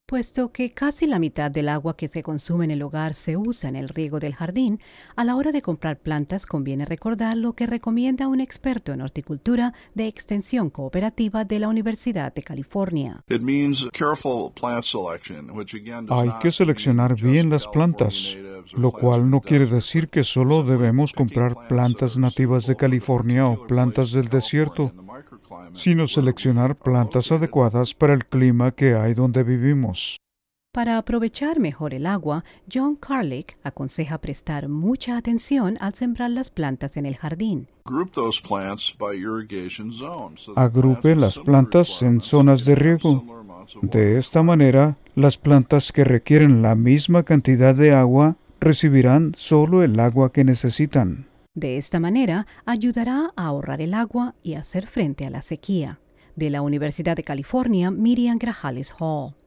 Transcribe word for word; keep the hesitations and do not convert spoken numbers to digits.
Puesto que casi la mitad del agua que se consume en el hogar se usa en el riego del jardín, a la hora de comprar plantas conviene recordar lo que recomienda un experto en horticultura de Extensión Cooperativa de la Universidad de California. Hay que seleccionar bien las plantas, lo cual no quiere decir que solo debemos comprar plantas nativas de California o plantas del desierto, sino seleccionar plantas adecuadas para el clima que hay donde vivimos. Para aprovechar mejor el agua, John Carlick aconseja prestar mucha atención al sembrar las plantas en el jardín. Agrupe las plantas en zonas de riego. De esta manera, las plantas que requieren la misma cantidad de agua recibirán solo el agua que necesitan. De esta manera, ayudará a ahorrar el agua y hacer frente a la sequía. De la Universidad de California, Miriam Grajales Hall.